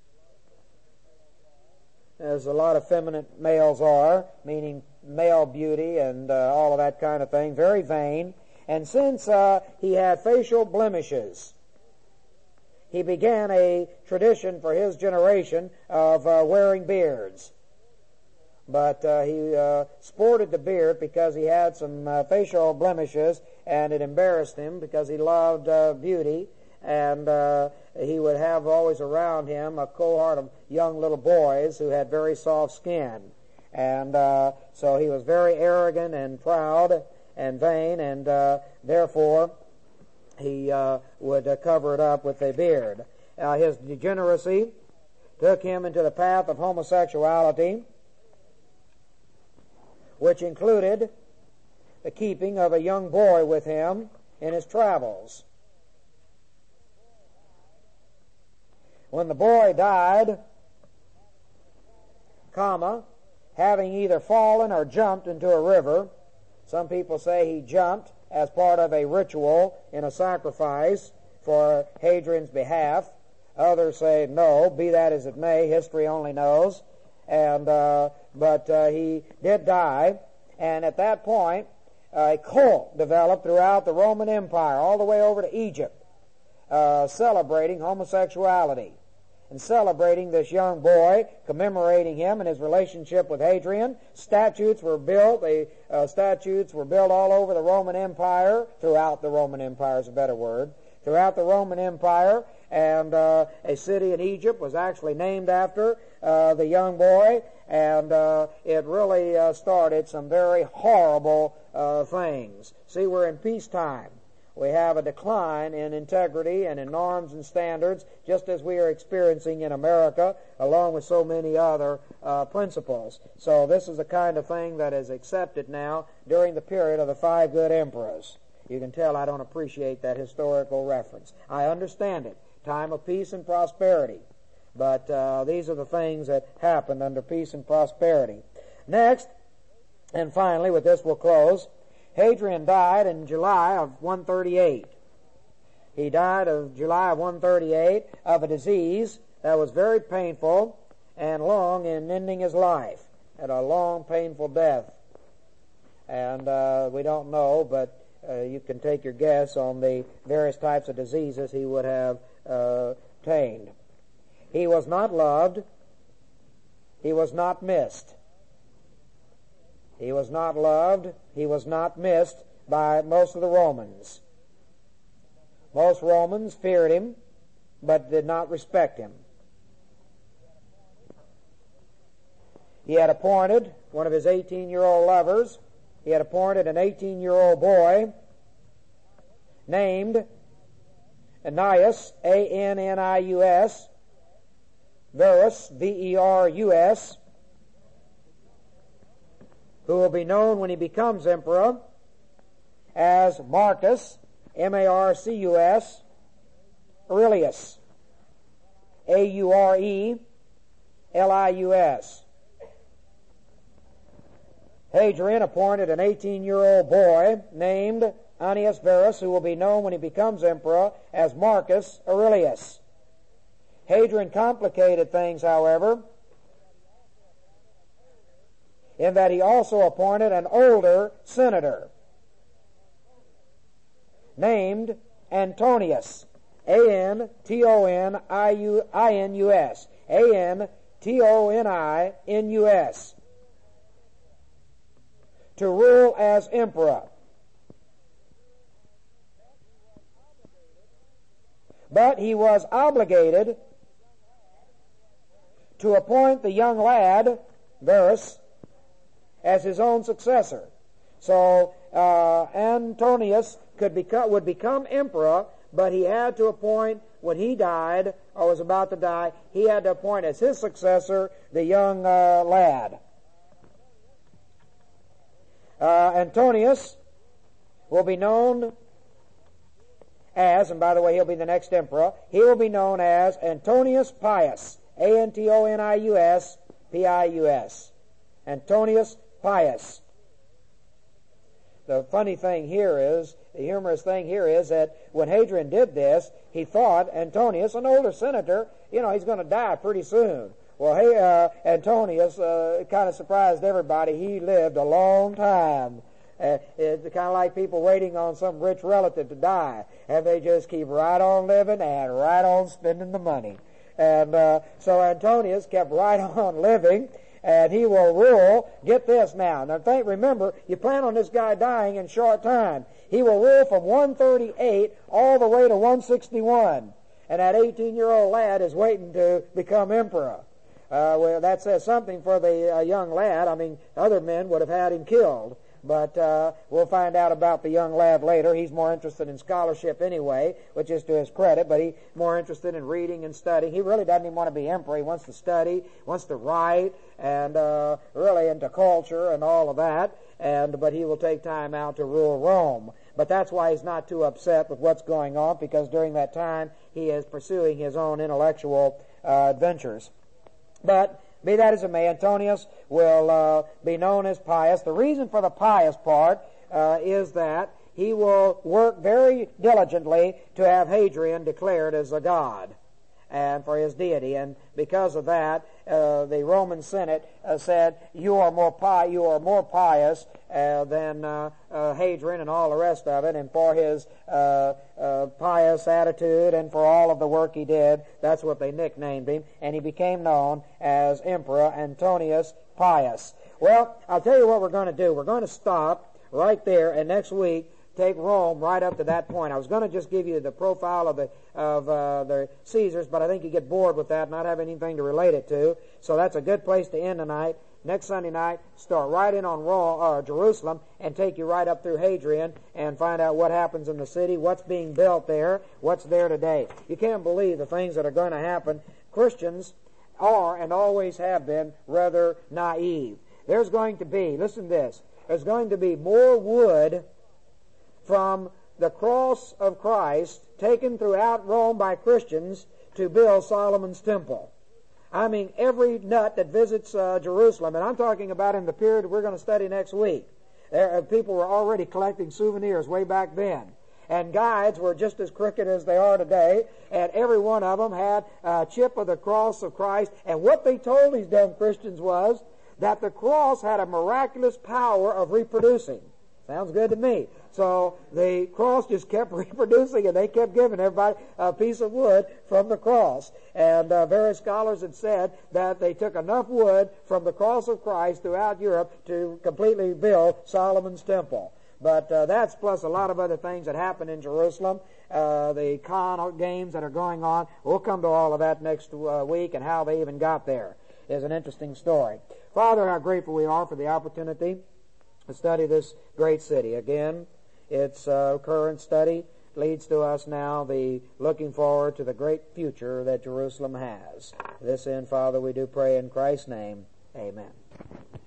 as a lot of feminine males are, meaning male beauty and all of that kind of thing. Very vain. And since he had facial blemishes, he began a tradition for his generation of wearing beards. But he sported the beard because he had some facial blemishes, and it embarrassed him because he loved beauty. And he would have always around him a cohort of young little boys who had very soft skin. And so he was very arrogant and proud and vain, and therefore he would cover it up with a beard. His degeneracy took him into the path of homosexuality, which included the keeping of a young boy with him in his travels. When the boy died, having either fallen or jumped into a river, some people say he jumped as part of a ritual in a sacrifice for Hadrian's behalf. Others say no, be that as it may, history only knows. And but he did die, and at that point a cult developed throughout the Roman Empire, all the way over to Egypt, celebrating homosexuality and celebrating this young boy, commemorating him and his relationship with Hadrian. Statues were built all over the Roman Empire, throughout the Roman Empire is a better word, throughout the Roman Empire, and a city in Egypt was actually named after the young boy, and it really started some very horrible things. See, we're in peacetime. We have a decline in integrity and in norms and standards, just as we are experiencing in America, along with so many other principles. So this is the kind of thing that is accepted now during the period of the 5 good emperors. You can tell I don't appreciate that historical reference. I understand it. Time of peace and prosperity. But these are the things that happened under peace and prosperity. Next, and finally, with this we'll close, Hadrian died in July of 138. He died in July of 138 of a disease that was very painful and long in ending his life. Had a long, painful death. And we don't know, but you can take your guess on the various types of diseases he would have obtained. He was not loved. He was not missed. He was not loved. He was not missed by most of the Romans. Most Romans feared him, but did not respect him. He had appointed one of his 18-year-old lovers. He had appointed an 18-year-old boy named Annius, A-N-N-I-U-S, Verus, V-E-R-U-S, who will be known when he becomes emperor as Marcus, M-A-R-C-U-S, Aurelius, A-U-R-E-L-I-U-S. Hadrian appointed an 18-year-old boy named Annius Verus, who will be known when he becomes emperor as Marcus Aurelius. Hadrian complicated things, however, in that he also appointed an older senator named Antonius, Antonius, Antonius, to rule as emperor. But he was obligated to appoint the young lad, Verus, as his own successor. So Antonius would become emperor, but he had to appoint, when he died, or was about to die, he had to appoint as his successor the young lad. Antonius will be known as, and by the way, he'll be the next emperor, he will be known as Antonius Pius, Antonius Pius, Antonius Pius. The funny thing here is, the humorous thing here is that when Hadrian did this, he thought Antonius, an older senator, he's going to die pretty soon. Well, Antonius kind of surprised everybody. He lived a long time. It's kind of like people waiting on some rich relative to die, and they just keep right on living and right on spending the money. And so Antonius kept right on living, and he will rule. Get this now. Now, remember, you plan on this guy dying in short time. He will rule from 138 all the way to 161. And that 18-year-old lad is waiting to become emperor. Well, that says something for the young lad. I mean, other men would have had him killed. But we'll find out about the young lad later. He's more interested in scholarship anyway, which is to his credit, but he's more interested in reading and studying. He really doesn't even want to be emperor. He wants to study, wants to write, and really into culture and all of that. But he will take time out to rule Rome. But that's why he's not too upset with what's going on, because during that time he is pursuing his own intellectual adventures. But be that as it may, Antonius will be known as Pius. The reason for the pious part is that he will work very diligently to have Hadrian declared as a god and for his deity. And because of that, the Roman Senate said, you are more pious than Hadrian and all the rest of it. And for his pious attitude and for all of the work he did, that's what they nicknamed him. And he became known as Emperor Antonius Pius. Well, I'll tell you what we're going to do. We're going to stop right there, and next week take Rome right up to that point. I was going to just give you the profile of the Caesars, but I think you get bored with that, not have anything to relate it to. So that's a good place to end tonight. Next Sunday night, start right in on Rome, or Jerusalem, and take you right up through Hadrian and find out what happens in the city, what's being built there, what's there today. You can't believe the things that are going to happen. Christians are and always have been rather naive. There's going to be, listen to this, there's going to be more wood from the cross of Christ taken throughout Rome by Christians to build Solomon's temple. I mean, every nut that visits Jerusalem, and I'm talking about in the period we're going to study next week, people were already collecting souvenirs way back then. And guides were just as crooked as they are today, and every one of them had a chip of the cross of Christ. And what they told these dumb Christians was that the cross had a miraculous power of reproducing. Sounds good to me. So the cross just kept reproducing, and they kept giving everybody a piece of wood from the cross. And various scholars had said that they took enough wood from the cross of Christ throughout Europe to completely build Solomon's temple. But that's plus a lot of other things that happen in Jerusalem, the con games that are going on. We'll come to all of that next week, and how they even got there is an interesting story. Father, how grateful we are for the opportunity to study this great city. Again, its current study leads to us now the looking forward to the great future that Jerusalem has. This end, Father, we do pray in Christ's name. Amen.